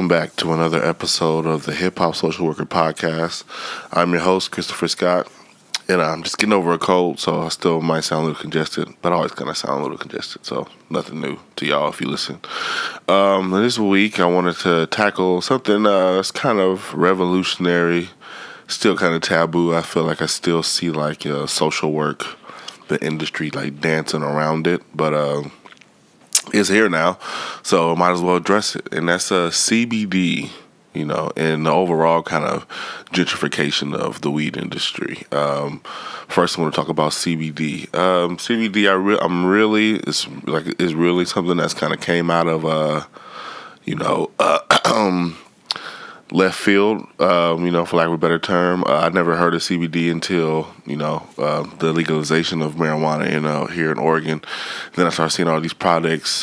welcome back to another episode of the Hip Hop Social Worker Podcast. I'm your host, Christopher Scott, and I'm just getting over a cold, so I still might sound a little congested, but I always kind of sound a little congested, so nothing new to y'all if you listen. This week, I wanted to tackle something that's kind of revolutionary, still kind of taboo. I feel like I still see like social work, the industry like dancing around it, but it's here now, so might as well address it. And that's CBD, and the overall kind of gentrification of the weed industry. First, I want to talk about CBD. CBD, it's really something that's kind of came out of left field, for lack of a better term. I never heard of CBD until, the legalization of marijuana here in Oregon. Then I started seeing all these products,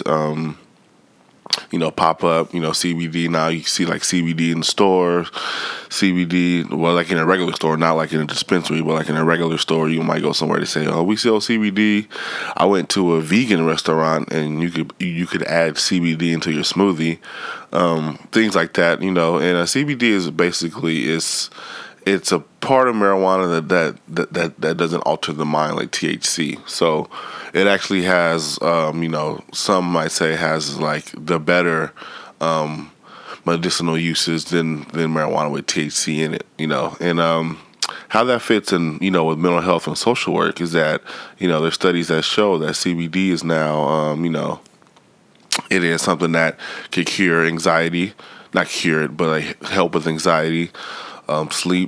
pop up, CBD. Now you see like CBD in the stores, CBD, well, like in a regular store, not like in a dispensary, but like in a regular store, you might go somewhere to say, oh, we sell CBD. I went to a vegan restaurant and you could add CBD into your smoothie, things like that, and CBD is basically, it's a part of marijuana that doesn't alter the mind like THC. So it actually has, some might say has like the better medicinal uses than marijuana with THC in it, and how that fits in, with mental health and social work is that, there's studies that show that CBD is now, it is something that could cure anxiety, not cure it, but like help with anxiety, sleep,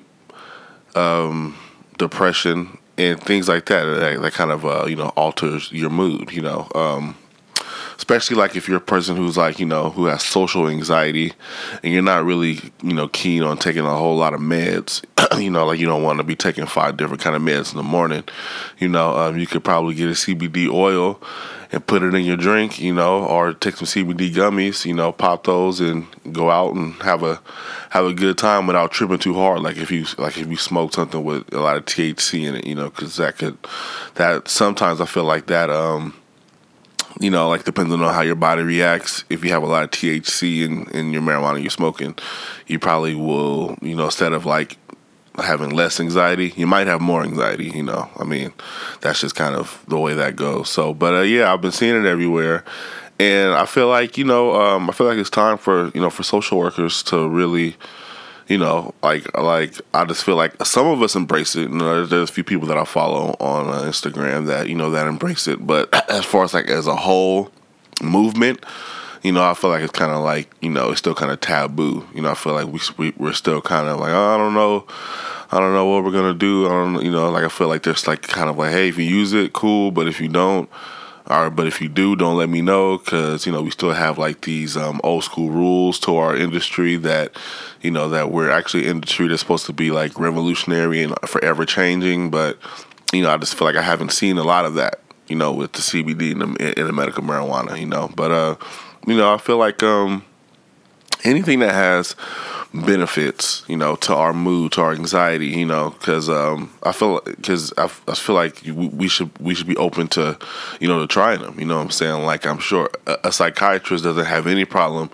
depression, and things like that. That kind of alters your mood. Especially like if you're a person who's like who has social anxiety, and you're not really keen on taking a whole lot of meds. Like you don't want to be taking 5 different kind of meds in the morning. You could probably get a CBD oil and put it in your drink, or take some CBD gummies, pop those and go out and have a good time without tripping too hard. Like if you smoke something with a lot of THC in it, because that sometimes I feel like that, like depending on how your body reacts, if you have a lot of THC in your marijuana you're smoking, you probably will, instead of like having less anxiety, you might have more anxiety, that's just kind of the way that goes. So, but I've been seeing it everywhere, and I feel like, it's time for, for social workers to really, like I just feel like some of us embrace it. There's a few people that I follow on Instagram that, that embrace it, but as far as like as a whole movement, I feel like it's kind of like, it's still kind of taboo. I feel like we're still kind of like, oh, I don't know what we're going to do. I feel like there's like kind of like, hey, if you use it, cool. But if you don't, but if you do, don't let me know. Cause, we still have like these, old school rules to our industry that, that we're actually an industry that's supposed to be like revolutionary and forever changing. But, I just feel like I haven't seen a lot of that, with the CBD and the medical marijuana, but, I feel like anything that has benefits, to our mood, to our anxiety, because I feel like we should be open to, to trying them. You know what I'm saying? Like I'm sure a psychiatrist doesn't have any problem,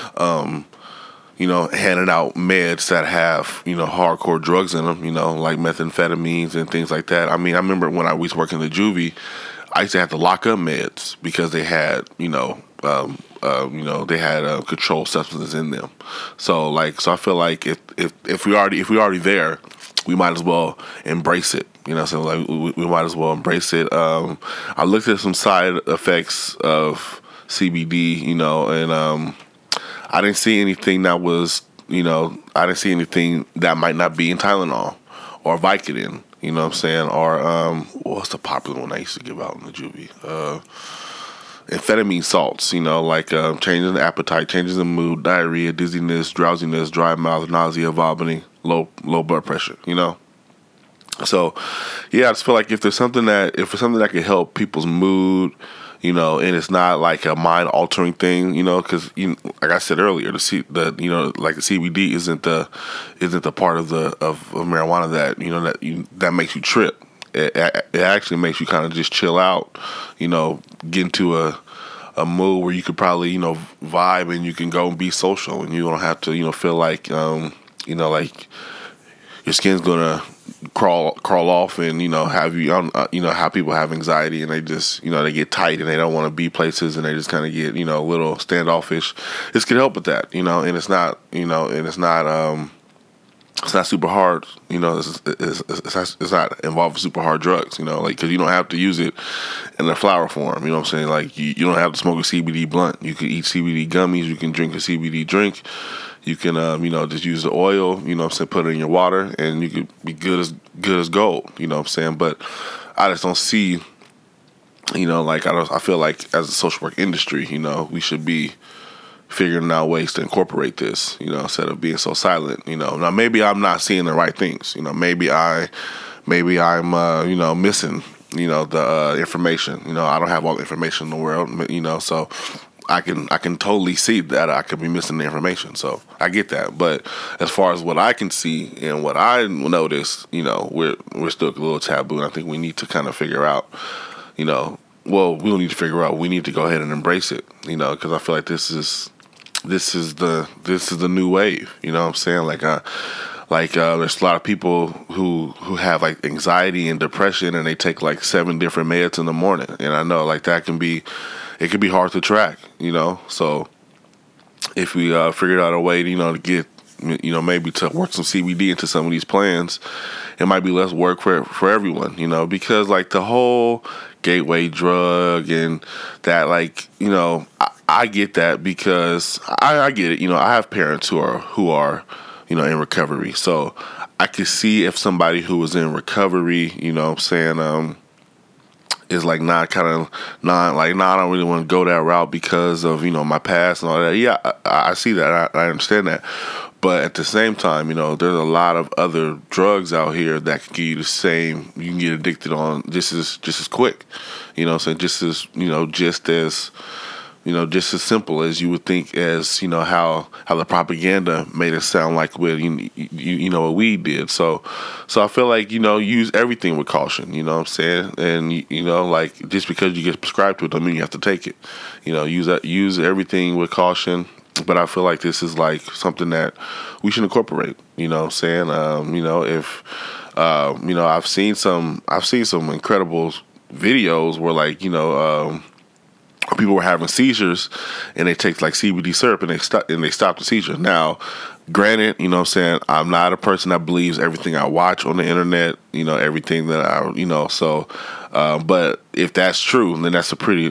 handing out meds that have, hardcore drugs in them, like methamphetamines and things like that. I mean, I remember when I was working the juvie, I used to have to lock up meds because they had, they had controlled substances in them. So I feel like if we already there, we might as well embrace it. So like we might as well embrace it. I looked at some side effects of CBD, and I didn't see anything that was, I didn't see anything that might not be in Tylenol or Vicodin. You know what I'm saying? Or what's the popular one I used to give out in the juvie? Amphetamine salts, changing the appetite, changes the mood, diarrhea, dizziness, drowsiness, dry mouth, nausea, vomiting, low blood pressure, So, I just feel like if there's something that can help people's mood, and it's not like a mind altering thing, because like I said earlier, the CBD isn't the part of marijuana that makes you trip. It actually makes you kind of just chill out, get into a mood where you could probably, vibe, and you can go and be social, and you don't have to, feel like, like your skin's gonna crawl off, and have you, how people have anxiety, and they just, they get tight, and they don't want to be places, and they just kind of get, a little standoffish. This could help with that, and it's not super hard, it's not involving super hard drugs, because you don't have to use it in a flower form, you know what I'm saying? Like, you don't have to smoke a CBD blunt. You can eat CBD gummies, you can drink a CBD drink, you can, just use the oil, put it in your water, and you could be good as gold, you know what I'm saying? But I just don't see, I feel like as a social work industry, we should be figuring out ways to incorporate this, instead of being so silent, Now maybe I'm not seeing the right things, maybe I'm missing, the information. I don't have all the information in the world, so I can totally see that I could be missing the information. So I get that. But as far as what I can see and what I notice, we're still a little taboo, and I think we need to kind of figure out, well, we don't need to figure out. We need to go ahead and embrace it, because I feel like this is the new wave. You know what I'm saying? There's a lot of people who have like anxiety and depression, and they take like 7 different meds in the morning. And I know like it can be hard to track, So if we figured out a way, to get, maybe to work some CBD into some of these plans, it might be less work for everyone, because like the whole gateway drug and that, like, I get that, because I get it. I have parents who are in recovery, so I could see if somebody who was in recovery, is like I don't really want to go that route because of my past and all that. Yeah, I see that. I understand that. But at the same time, there's a lot of other drugs out here that can give you the same. You can get addicted on just as quick, so just as simple as you would think, as how the propaganda made it sound like with what weed did. So I feel like use everything with caution. You know what I'm saying? And like, just because you get prescribed to it doesn't mean you have to take it. Use everything with caution. But I feel like this is like something that we should incorporate. You know what I'm saying? If I've seen some incredible videos where like people were having seizures, and they take like CBD syrup, and they stop the seizure. Now, granted, I'm not a person that believes everything I watch on the internet, everything that but if that's true, then that's pretty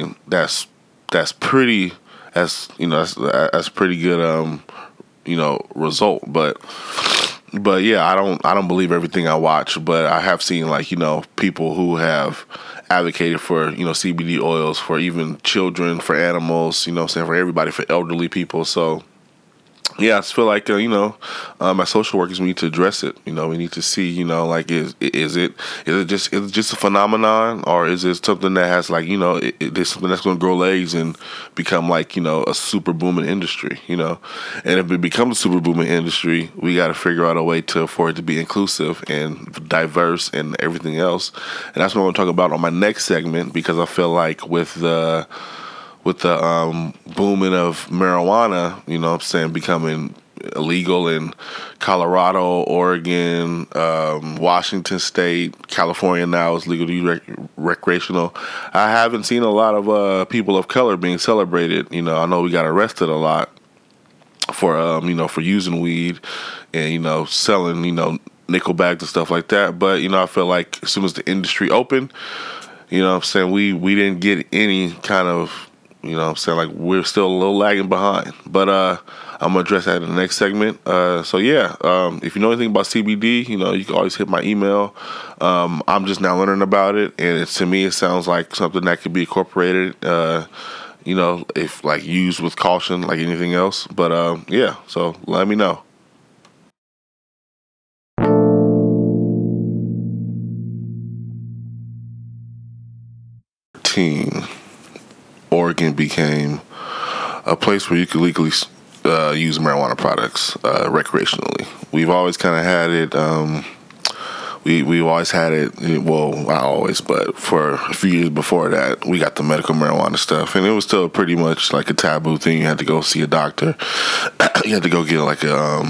good, result. But yeah, I don't believe everything I watch, but I have seen like, people who have advocated for, CBD oils for even children, for animals, for everybody, for elderly people. So yeah, I just feel like, my social workers, we need to address it. We need to see, like, is it just a phenomenon, or is it something that has like, it's something that's going to grow legs and become like, a super booming industry, And if it becomes a super booming industry, we got to figure out a way for it to be inclusive and diverse and everything else. And that's what I'm going to talk about on my next segment, because I feel like with the booming of marijuana, becoming illegal in Colorado, Oregon, Washington State, California now is legal to use recreational. I haven't seen a lot of people of color being celebrated. I know we got arrested a lot for for using weed and selling nickel bags and stuff like that. But I feel like as soon as the industry opened, we didn't get any kind of, like we're still a little lagging behind. But I'm going to address that in the next segment. So yeah, if you know anything about CBD, you can always hit my email. I'm just now learning about it, and to me it sounds like something that could be incorporated, if like used with caution like anything else. But yeah, so let me know. Oregon became a place where you could legally use marijuana products recreationally. We've always kind of had it we've always had it. Well, not always, but for a few years before that, we got the medical marijuana stuff, and it was still pretty much like a taboo thing. You had to go see a doctor. You had to go get like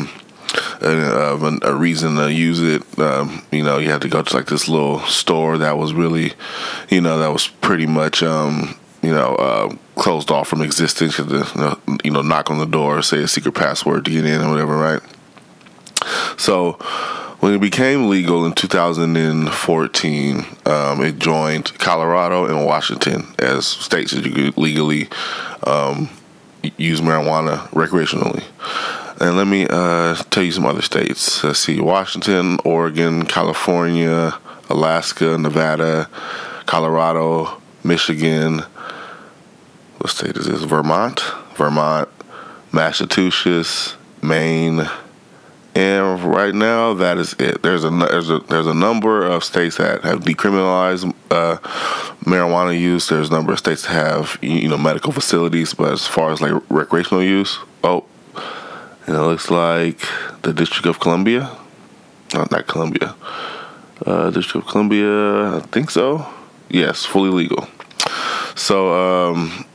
a reason to use it. You know, you had to go to like this little store that was really, you know, that was pretty much, closed off from existence. You had to, knock on the door, say a secret password to get in or whatever, right? So when it became legal in 2014, it joined Colorado and Washington as states that you could legally use marijuana recreationally. And let me tell you some other states. Let's see: Washington, Oregon, California, Alaska, Nevada, Colorado, Michigan. What state is this? Vermont, Massachusetts, Maine, and right now that is it. There's a number of states that have decriminalized marijuana use. There's a number of states that have medical facilities, but as far as like recreational use, it looks like the District of Columbia. No, not Columbia. District of Columbia, I think so. Yes, fully legal. So,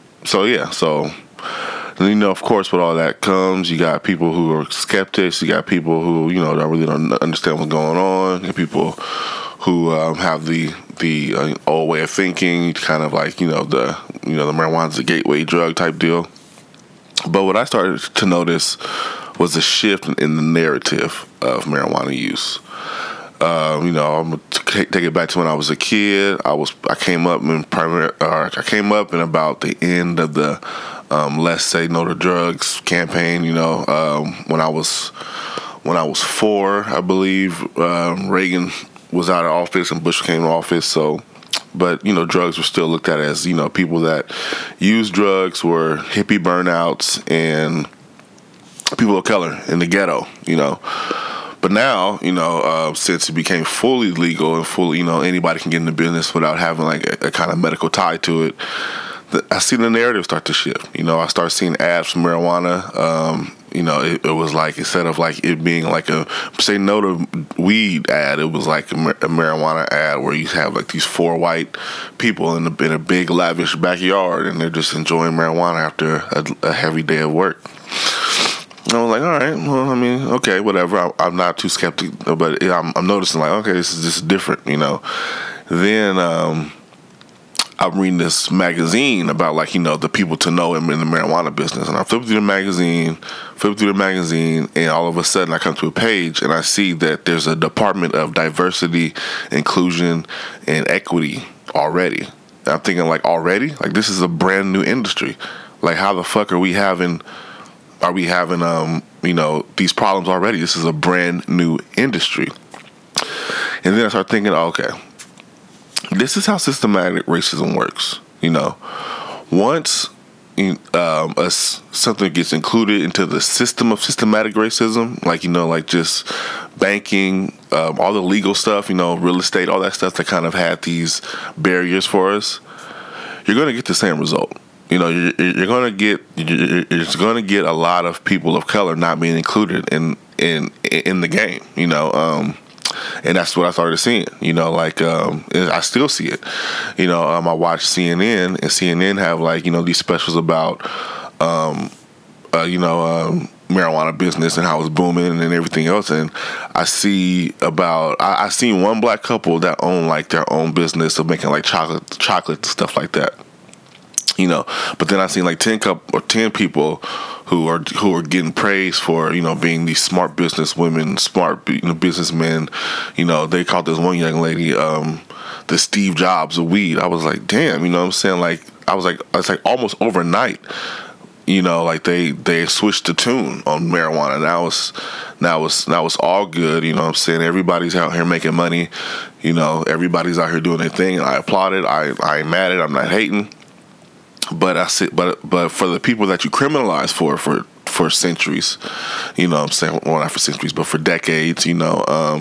of course, with all that comes, you got people who are skeptics. You got people who, don't understand what's going on. You got people who have the old way of thinking, kind of like, the marijuana's a gateway drug type deal. But what I started to notice was a shift in the narrative of marijuana use. I'm gonna take it back to when I was a kid. I came up in about the end of the Let's Say No to Drugs campaign. When I was 4, I believe, Reagan was out of office and Bush came to office. So, but drugs were still looked at as people that use drugs were hippie burnouts and people of color in the ghetto. But now, since it became fully legal and fully, anybody can get into business without having like a kind of medical tie to it, I see the narrative start to shift. I start seeing ads for marijuana. It was like, instead of like it being like a say no to weed ad, it was like a marijuana ad where you have like these 4 white people in a big lavish backyard, and they're just enjoying marijuana after a heavy day of work. I was like, all right, well, I mean, okay, whatever. I'm not too skeptical, but I'm noticing like, okay, this is just different, Then I'm reading this magazine about like, the people to know in the marijuana business. And I flip through the magazine, and all of a sudden I come to a page and I see that there's a Department of Diversity, Inclusion, and Equity already. And I'm thinking like, already? Like, this is a brand new industry. Like, how the fuck are we having these problems already? This is a brand new industry. And then I start thinking, okay, this is how systematic racism works. Once something gets included into the system of systematic racism, like just banking, all the legal stuff, real estate, all that stuff that kind of had these barriers for us, you're going to get the same result. You're going to get a lot of people of color not being included in the game. And that's what I started seeing. I still see it. I watch CNN, and CNN have like these specials about marijuana business and how it's booming and everything else. And I seen one black couple that own like their own business of making like chocolate stuff like that. But then I seen like 10 people who are getting praised for being these smart business women, smart businessmen. They called this one young lady the Steve Jobs of weed. I was like, damn, what I'm saying? Like, it's like almost overnight. Like they switched the tune on marijuana. Now it's all good. What I'm saying? Everybody's out here making money. Everybody's out here doing their thing. I applaud it. I ain't mad at it. I'm not hating. But I see, but for the people that you criminalize for centuries, I'm saying, well, not for centuries, but for decades, back in the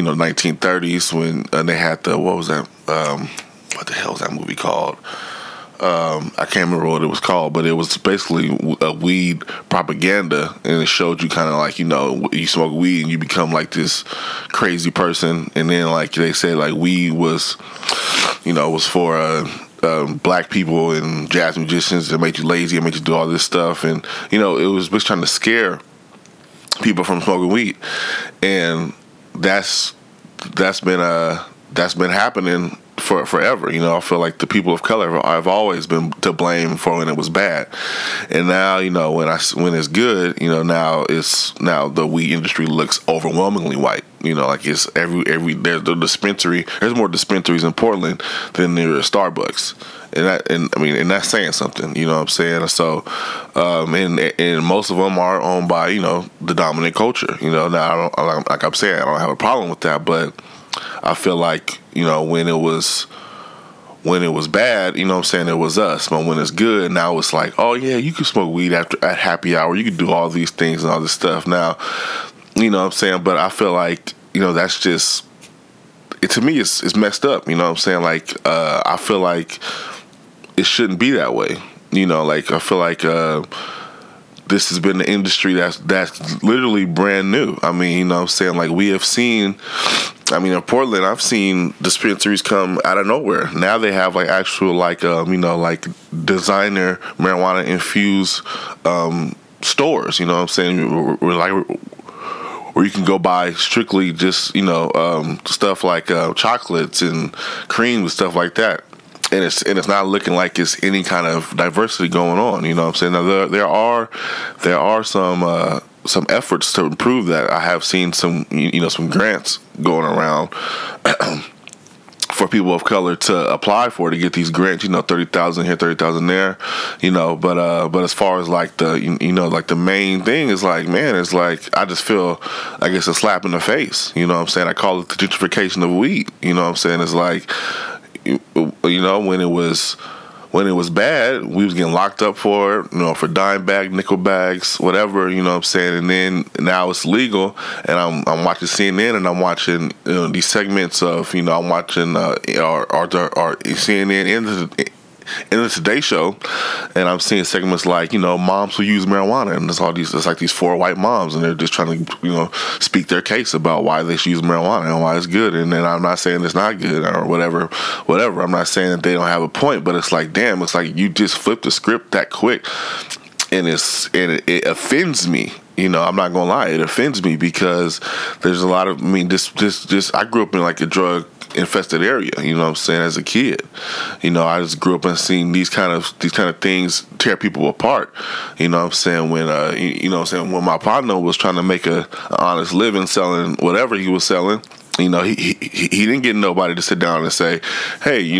1930s when they had the, what was that? What the hell was that movie called? I can't remember what it was called, but it was basically a weed propaganda, and it showed you kind of like, you smoke weed and you become like this crazy person, and then like they said like weed was, was for black people and jazz musicians. It made you lazy, it made you do all this stuff, and it was just trying to scare people from smoking weed, and that's been happening for forever. I feel like the people of color have always been to blame for when it was bad, and now when it's good, now the weed industry looks overwhelmingly white. Like it's every there's the dispensary. There's more dispensaries in Portland than there are Starbucks, and that's saying something. You know what I'm saying? So, and most of them are owned by the dominant culture. Now like I'm saying, I don't have a problem with that, but I feel like when it was bad, what I'm saying, it was us. But when it's good, now it's like, oh yeah, you can smoke weed at happy hour. You can do all these things and all this stuff. Now, what I'm saying, but I feel like that's just to me it's messed up. What I'm saying, like I feel like it shouldn't be that way. Like I feel like this has been the industry that's literally brand new. I mean, what I'm saying, like we have seen. I mean, in Portland, I've seen dispensaries come out of nowhere. Now they have like actual like like designer marijuana infused stores. What I'm saying, where you can go buy strictly just stuff like chocolates and cream and stuff like that. And it's not looking like it's any kind of diversity going on. What I'm saying? Now there are some efforts to improve that. I have seen some some grants going around for people of color to apply for, to get these grants. $30,000 here, $30,000 there. But as far as like the like the main thing is like, man, it's like I just feel like it's a slap in the face. What I'm saying? I call it the gentrification of weed. What I'm saying? It's like when it was bad, we was getting locked up for it, for dime bag, nickel bags, whatever, what I'm saying. And then now it's legal, and I'm watching CNN, and I'm watching these segments of I'm watching our CNN in the Today Show, and I'm seeing segments like moms who use marijuana, and it's like these four white moms, and they're just trying to speak their case about why they should use marijuana and why it's good. And then I'm not saying it's not good or whatever. I'm not saying that they don't have a point, but it's like, damn, it's like you just flipped the script that quick, and it offends me. I'm not gonna lie, it offends me because there's a lot of I grew up in like a drug infested area, what I'm saying, as a kid. I just grew up and seen these kind of things tear people apart. What I'm saying, when when my partner was trying to make an honest living selling whatever he was selling, he didn't get nobody to sit down and say, hey,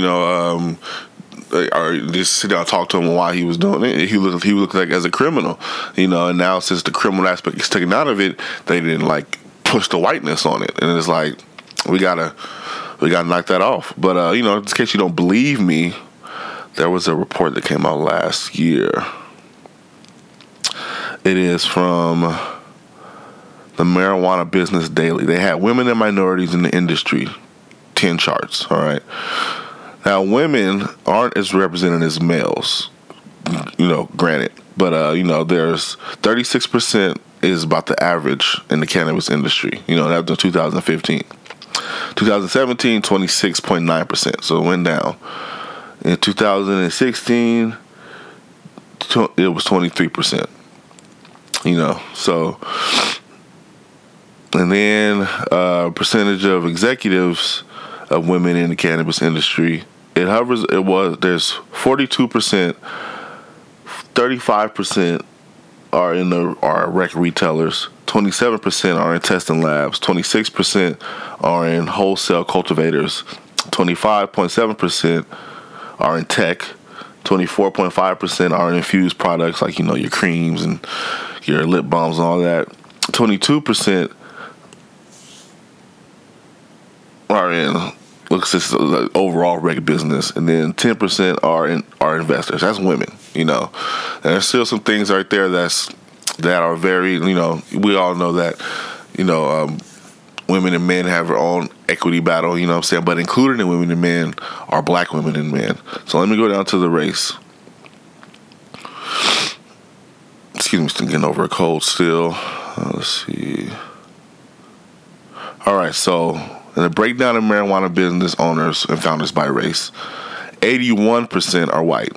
or just sit down and talk to him why he was doing it. He looked like as a criminal, and now since the criminal aspect is taken out of it, they didn't like push the whiteness on it, and it's like we gotta knock that off. But in case you don't believe me, there was a report that came out last year. It is from the Marijuana Business Daily. They had women and minorities in the industry, 10 charts. All right. Now, women aren't as represented as males, granted. But, there's 36% is about the average in the cannabis industry. That was in 2015. 2017, 26.9%. So it went down. In 2016, it was 23%. So, and then percentage of executives of women in the cannabis industry, there's 42%, 35% are rec retailers, 27% are in testing labs, 26% are in wholesale cultivators, 25.7% are in tech, 24.5% are in infused products like your creams and your lip balms and all that. 22% are in overall rec business, and then 10% are investors. That's women, and there's still some things right there that are very, we all know that, women and men have their own equity battle, you know what I'm saying? But included in women and men are black women and men. So let me go down to the race. Excuse me, still getting over a cold still. Let's see. All right, so in the breakdown of marijuana business owners and founders by race, 81% are white,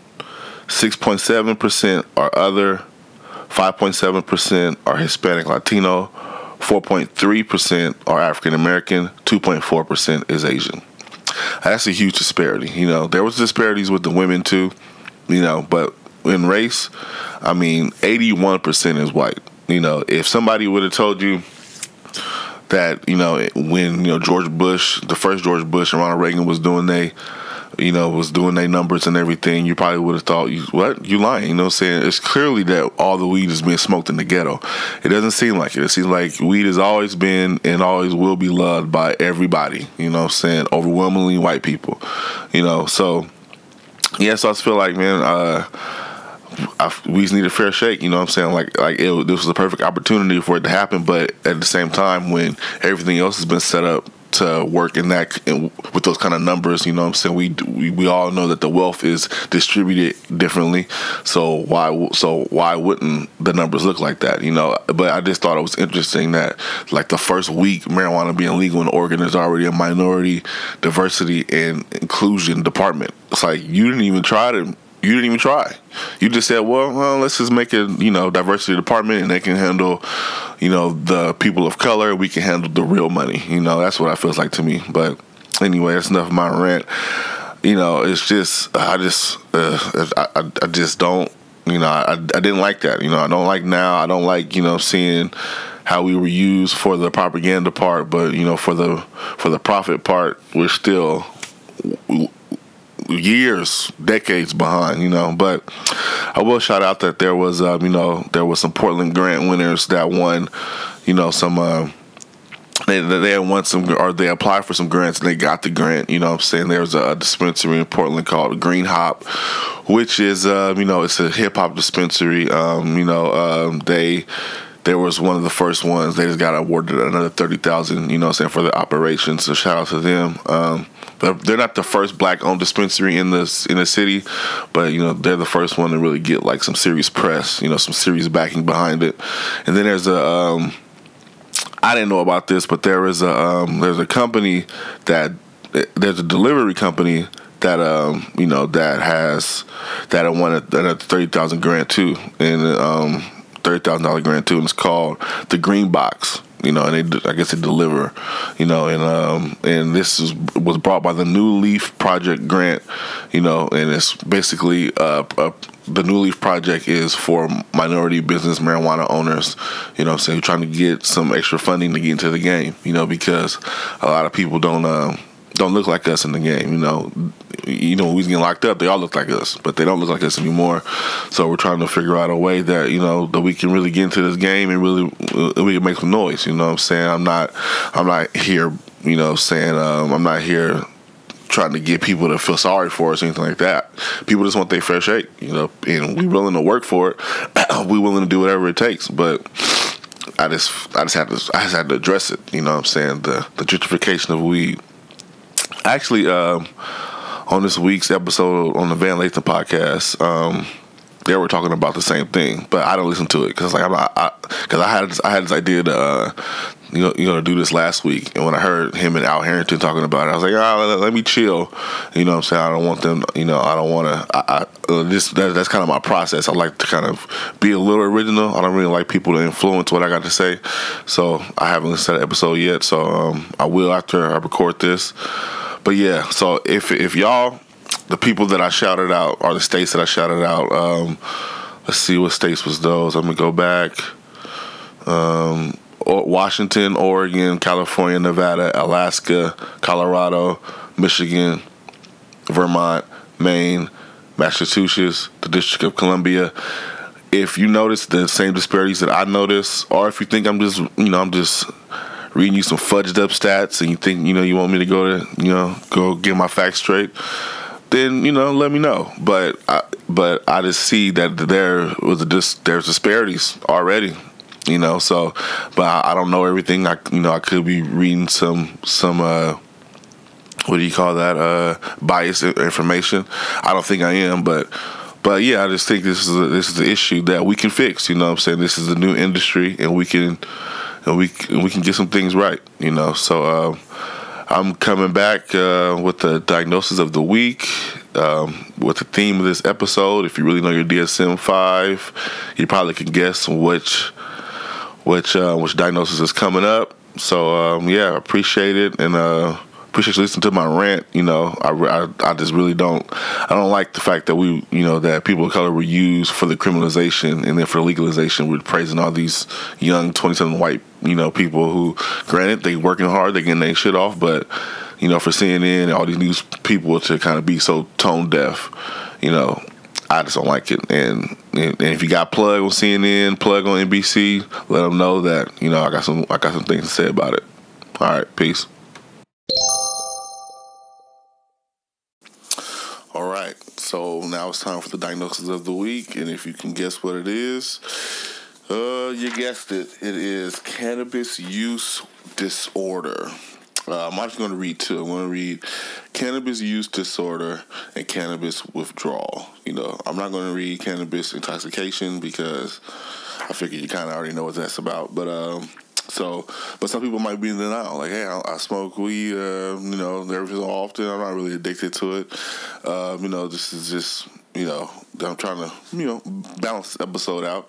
6.7% are other, 5.7% are Hispanic Latino, 4.3% are African American, 2.4% is Asian. That's a huge disparity. You know, there was disparities with the women too, you know, but in race, I mean, 81% is white. You know, if somebody would have told you that, you know, when, you know, George Bush, the first George Bush and Ronald Reagan was doing their numbers and everything, you probably would have thought, you lying, you know what I'm saying? It's clearly that all the weed is being smoked in the ghetto. It doesn't seem like it. It seems like weed has always been and always will be loved by everybody, you know what I'm saying? Overwhelmingly white people, you know, so, yeah, so I just feel like, man, we just need a fair shake, you know what I'm saying? This was a perfect opportunity for it to happen, but at the same time, when everything else has been set up to work with those kind of numbers, you know what I'm saying? We all know that the wealth is distributed differently, so why wouldn't the numbers look like that, you know? But I just thought it was interesting that, like, the first week marijuana being legal in Oregon, there's already a minority, diversity, and inclusion department. It's like you didn't even try. You just said, well, let's just make a, you know, diversity department, and they can handle, you know, the people of color. We can handle the real money. You know, that's what it feels like to me. But anyway, that's enough of my rant. You know, it's just, I just don't, you know, I didn't like that. You know, I don't like now. I don't like, you know, seeing how we were used for the propaganda part, but, you know, for the profit part, we're still years, decades behind, you know. But I will shout out that there was, you know, there was some Portland grant winners that won, you know, some, they had won some, or they applied for some grants and they got the grant, you know what I'm saying? There's a dispensary in Portland called Green Hop, which is, you know, it's a hip hop dispensary. You know, there was one of the first ones. They just got awarded another $30,000, you know what I'm saying, for the operation. So shout out to them. They're not the first black-owned dispensary in the city, but, you know, they're the first one to really get, like, some serious press, you know, some serious backing behind it. And then there's I didn't know about this, but there's a company there's a delivery company that you know, that won a $30,000 grant too, and $30,000 grant too, and it's called the Green Box. You know, and I guess they deliver, you know, and this was brought by the New Leaf Project grant, you know, and it's basically the New Leaf Project is for minority business marijuana owners, you know, so trying to get some extra funding to get into the game, you know, because a lot of people don't look like us in the game, you know. You know, when we was getting locked up, they all look like us, but they don't look like us anymore. So we're trying to figure out a way that, you know, that we can really get into this game and really we can make some noise. You know what I'm saying? I'm not here, you know, saying I'm not here trying to get people to feel sorry for us or anything like that. People just want their fair shake, you know, and we're willing to work for it. We're willing to do whatever it takes, but I just had to address it. You know what I'm saying? The gentrification of weed. Actually, on this week's episode on the Van Lathan podcast, they were talking about the same thing, but I don't listen to it because I had this idea to to do this last week, and when I heard him and Al Harrington talking about it, I was like, let me chill. You know what I'm saying? I don't want them. You know, I don't want to. That's kind of my process. I like to kind of be a little original. I don't really like people to influence what I got to say, so I haven't listened to the episode yet. So I will after I record this. But yeah, so if y'all, the people that I shouted out, or the states that I shouted out, let's see, what states was those? I'm going to go back. Washington, Oregon, California, Nevada, Alaska, Colorado, Michigan, Vermont, Maine, Massachusetts, the District of Columbia. If you notice the same disparities that I notice, or if you think I'm just reading you some fudged up stats and you think, you want me to go get my facts straight, then, let me know. But I just see that there's disparities already. So, but I don't know everything. I could be reading some what do you call that? Biased information. I don't think I am, but yeah, I just think this is the issue that we can fix. You know what I'm saying? This is a new industry, and we can get some things right. So I'm coming back with the diagnosis of the week, with the theme of this episode. If you really know your DSM-5, you probably can guess which diagnosis is coming up. So yeah, appreciate it, and appreciate you listening to my rant. I just really don't like the fact that that people of color were used for the criminalization, and then for the legalization we're praising all these young 27 white people who, granted, they working hard, they getting their shit off, but for CNN and all these news people to kind of be so tone deaf, I just don't like it. And if you got Plug on CNN, Plug on NBC, let them know that I got some things to say about it. All right, peace. All right, so now it's time for the diagnosis of the week, and if you can guess what it is, you guessed it. It is cannabis use disorder. I'm actually going to read two. I'm going to read cannabis use disorder and cannabis withdrawal. I'm not going to read cannabis intoxication because I figure you kind of already know what that's about. But some people might be in denial. Like, hey, I smoke weed, every so often. I'm not really addicted to it. This is just, I'm trying to, balance this episode out.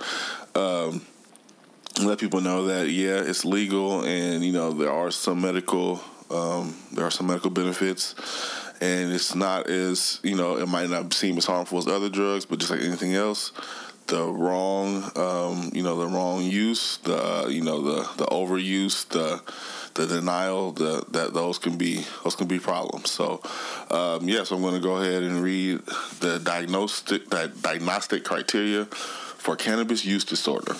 Let people know that, yeah, it's legal, and there are some medical benefits, and it's not as it might not seem as harmful as other drugs, but just like anything else, the wrong use, the overuse, the denial, those can be problems. So so I'm going to go ahead and read the diagnostic criteria for cannabis use disorder.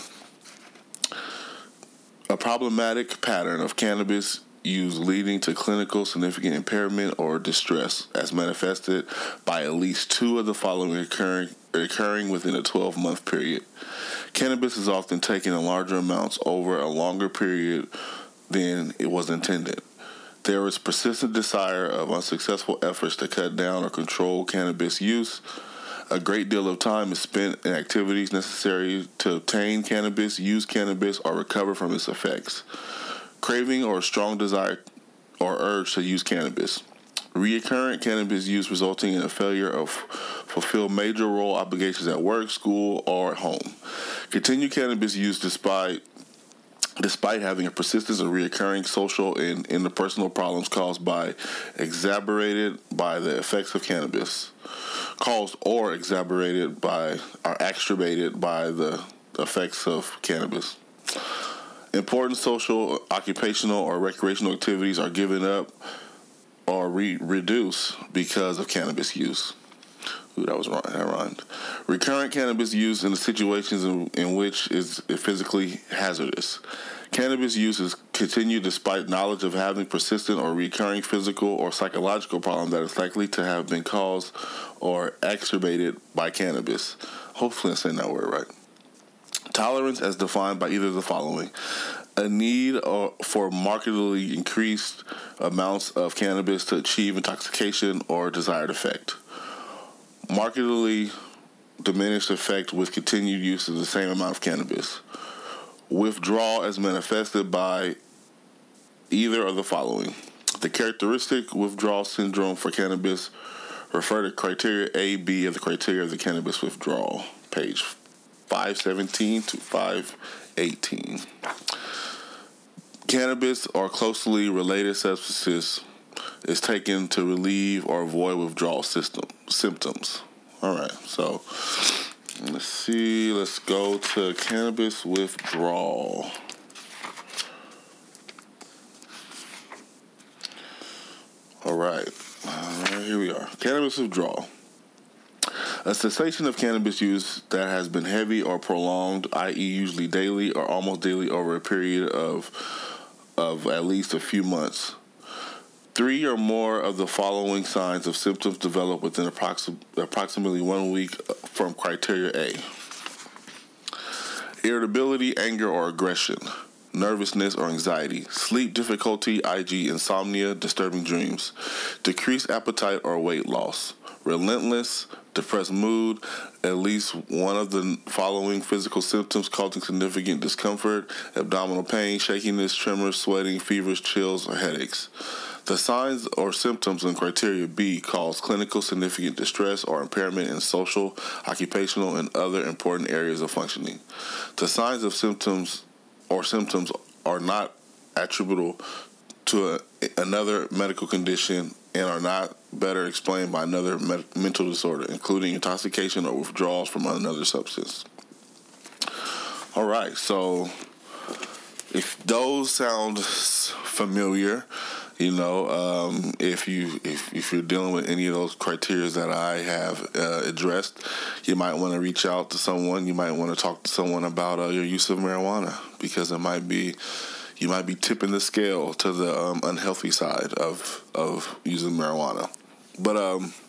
A problematic pattern of cannabis use leading to clinical significant impairment or distress, as manifested by at least two of the following occurring within a 12-month period. Cannabis is often taken in larger amounts over a longer period than it was intended. There is persistent desire of unsuccessful efforts to cut down or control cannabis use. A great deal of time is spent in activities necessary to obtain cannabis, use cannabis, or recover from its effects. Craving or strong desire or urge to use cannabis. Recurrent cannabis use resulting in a failure of fulfill major role obligations at work, school, or at home. Continued cannabis use despite having a persistence of recurring social and interpersonal problems caused by exacerbated by the effects of cannabis. Caused or exacerbated by or exacerbated by the effects of cannabis. Important social, occupational, or recreational activities are given up or reduced because of cannabis use. Ooh, that was wrong. That rhymed. Recurrent cannabis use in the situations in which is physically hazardous. Cannabis use is continued despite knowledge of having persistent or recurring physical or psychological problem that is likely to have been caused or exacerbated by cannabis. Hopefully I'm saying that word right. Tolerance as defined by either of the following. A need for markedly increased amounts of cannabis to achieve intoxication or desired effect. Markedly diminished effect with continued use of the same amount of cannabis. Withdrawal as manifested by either of the following. The characteristic withdrawal syndrome for cannabis, refer to criteria A, B of the criteria of the cannabis withdrawal, page 517 to 518. Cannabis or closely related substances is taken to relieve or avoid withdrawal symptoms. All right, so let's see. Let's go to cannabis withdrawal. All right, here we are. Cannabis withdrawal. A cessation of cannabis use that has been heavy or prolonged, i.e. usually daily or almost daily over a period of at least a few months. 3 or more of the following signs of symptoms develop within approximately 1 week from criteria A. irritability, anger, or aggression, nervousness or anxiety, sleep difficulty, i.e. insomnia, disturbing dreams, decreased appetite or weight loss, relentless, depressed mood, at least one of the following physical symptoms causing significant discomfort, abdominal pain, shakiness, tremors, sweating, fevers, chills, or headaches. The signs or symptoms in criteria B cause clinical significant distress or impairment in social, occupational, and other important areas of functioning. The signs of symptoms are not attributable to another medical condition and are not better explained by another mental disorder, including intoxication or withdrawals from another substance. All right, so if those sound familiar, if you're dealing with any of those criteria that I have addressed, you might want to reach out to someone. You might want to talk to someone about your use of marijuana, because you might be tipping the scale to the unhealthy side of using marijuana. But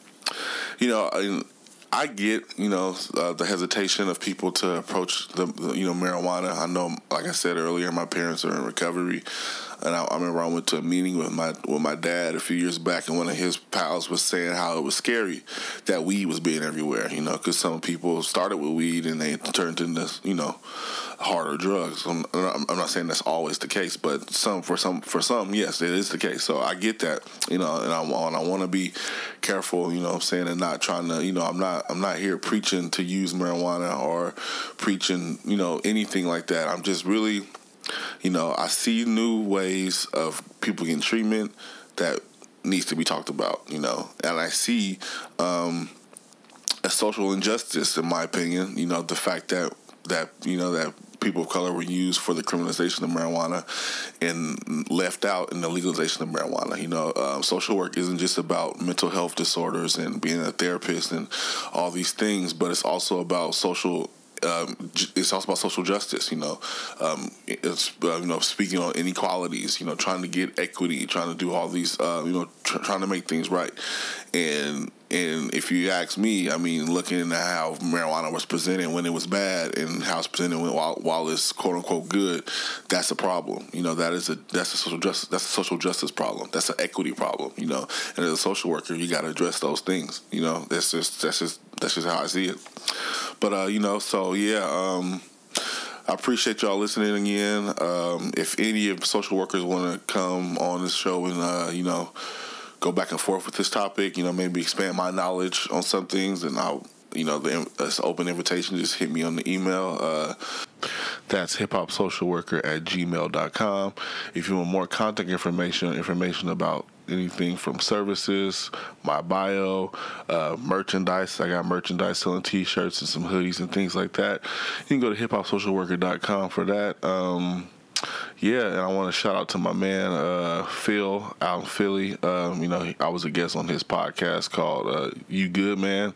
I get the hesitation of people to approach the marijuana. I know, like I said earlier, my parents are in recovery, and I remember I went to a meeting with my dad a few years back, and one of his pals was saying how it was scary that weed was being everywhere. Because some people started with weed and they turned into harder drugs. I'm not saying that's always the case, but for some, yes, it is the case. So I get that, and I want to be careful, I'm saying, and not trying to, I'm not here preaching to use marijuana or preaching, anything like that. I'm just really, I see new ways of people getting treatment that needs to be talked about, and I see a social injustice, in my opinion, the fact that people of color were used for the criminalization of marijuana and left out in the legalization of marijuana. Social work isn't just about mental health disorders and being a therapist and all these things, but it's also about social justice. It's speaking on inequalities. Trying to get equity, trying to do all these. Trying to make things right. And if you ask me, looking at how marijuana was presented when it was bad and how it's presented while it's quote unquote good, that's a problem. That's a social justice problem. That's an equity problem. And as a social worker, you got to address those things. That's just how I see it. But I appreciate y'all listening again. If any of social workers want to come on this show and go back and forth with this topic, maybe expand my knowledge on some things, and I'll, it's an open invitation. Just hit me on the email. That's hiphopsocialworker@gmail.com. If you want more contact information about anything from services, my bio, merchandise. I got merchandise selling t-shirts and some hoodies and things like that. You can go to hiphopsocialworker.com for that. And I want to shout out to my man Phil out in Philly. I was a guest on his podcast called You Good Man.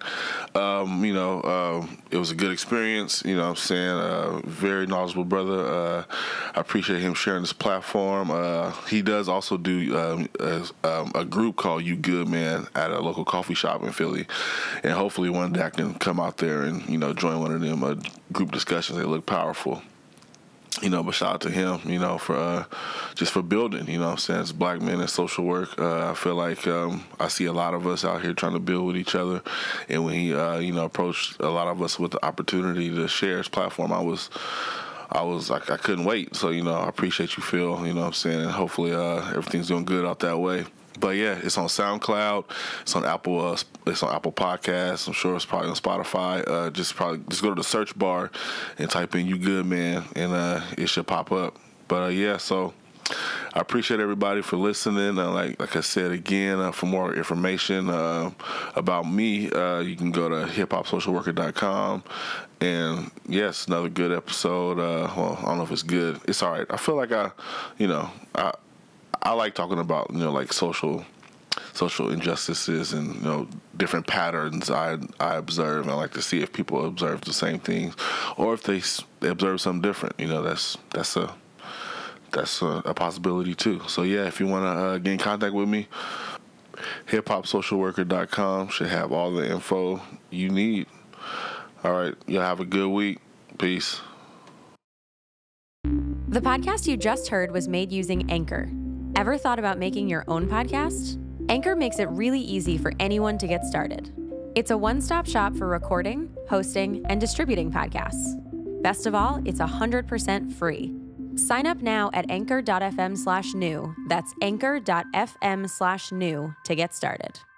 It was a good experience. I'm saying, very knowledgeable brother. I appreciate him sharing this platform. He does also do a group called You Good Man at a local coffee shop in Philly, and hopefully one day I can come out there and join one of them group discussions. They look powerful. But shout out to him, for just for building, I'm saying, as black men in social work. I feel like I see a lot of us out here trying to build with each other. And when he, approached a lot of us with the opportunity to share his platform, I was like, I couldn't wait. So, I appreciate you, Phil, I'm saying, and hopefully everything's doing good out that way. But yeah, it's on SoundCloud, it's on Apple Podcasts. I'm sure it's probably on Spotify. Just go to the search bar and type in "You Good Man" and it should pop up. But so I appreciate everybody for listening. Like I said again, for more information about me, you can go to hiphopsocialworker.com. And yes, another good episode. Well, I don't know if it's good. It's all right. I feel like I like talking about, like social injustices and, different patterns I observe. And I like to see if people observe the same things or if they observe something different. That's a possibility too. So yeah, if you want to get in contact with me, hiphopsocialworker.com should have all the info you need. All right, y'all have a good week. Peace. The podcast you just heard was made using Anchor. Ever thought about making your own podcast? Anchor makes it really easy for anyone to get started. It's a one-stop shop for recording, hosting, and distributing podcasts. Best of all, it's 100% free. Sign up now at anchor.fm/new. That's anchor.fm/new to get started.